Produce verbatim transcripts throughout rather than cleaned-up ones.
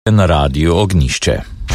Na radiju Ognjišče.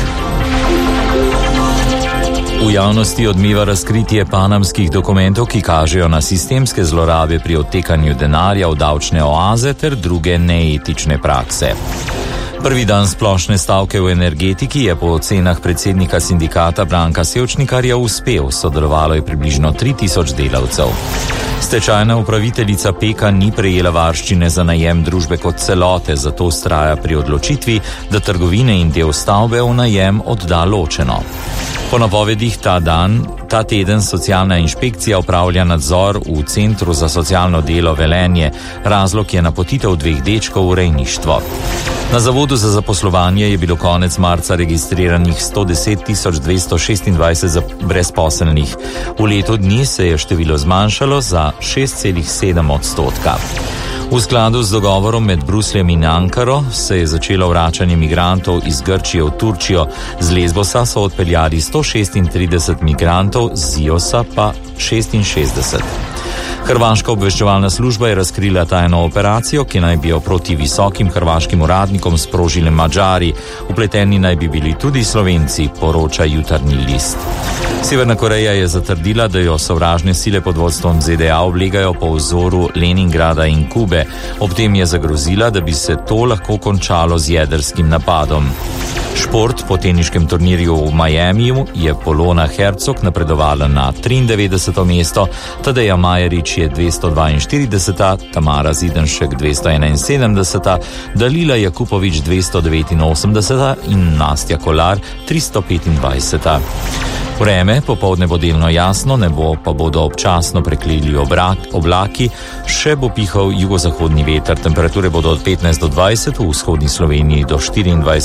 V javnosti odmeva razkritje panamskih dokumentov, ki kažejo na sistemske zlorabe pri odtekanju denarja v davčne oaze ter druge neetične prakse. Prvi dan splošne stavke v energetiki je po ocenah predsednika sindikata Branka Sevčnikarja uspel, sodelovalo je približno tri tisoč delavcev. Stečajna upraviteljica Peka ni prejela varščine za najem družbe kot celote, zato vztraja pri odločitvi, da trgovine in del stavbe v najem odda ločeno. Po napovedih ta dan, ta teden socialna inšpekcija opravlja nadzor v Centru za socialno delo Velenje. Razlog je napotitev dveh dečkov v rejništvo. Na Zavodu za zaposlovanje je bilo konec marca registriranih sto deset tisoč dvesto šestindvajset brezposelnih. V letu dni se je število zmanjšalo za šest celih sedem odstotka. V skladu z dogovorom med Brusljem in Ankaro se je začelo vračanje migrantov iz Grčije v Turčijo. Z Lesbosa so odpeljali sto šestintrideset migrantov, z Iosa pa šestinšestdeset. Hrvaška obveščevalna služba je razkrila tajno operacijo, ki naj bi jo proti visokim hrvaškim uradnikom sprožili Madžari. Vpleteni naj bi bili tudi Slovenci, poroča Jutarnji list. Severna Koreja je zatrdila, da jo sovražne sile pod vodstvom Z D A oblegajo po vzoru Leningrada in Kube. Ob tem je zagrozila, da bi se to lahko končalo z jedrskim napadom. Šport po teniškem turnirju v Miamiju je Polona Hercog napredovala na triindevetdeseto mesto, Tadeja Majerič je dvesto dvainštirideseta, Tamara Zidenšek dvesto enainsedemdeseta, Dalila Jakupovič dvesto devetinosemdeseta in Nastja Kolar tristo petindvajseta. Vreme, popoldne bo delno jasno, nebo pa bodo občasno prekrili obrak, oblaki, še bo pihal jugozahodni veter, temperature bodo od petnajst do dvajset, v vzhodni Sloveniji do štiriindvajset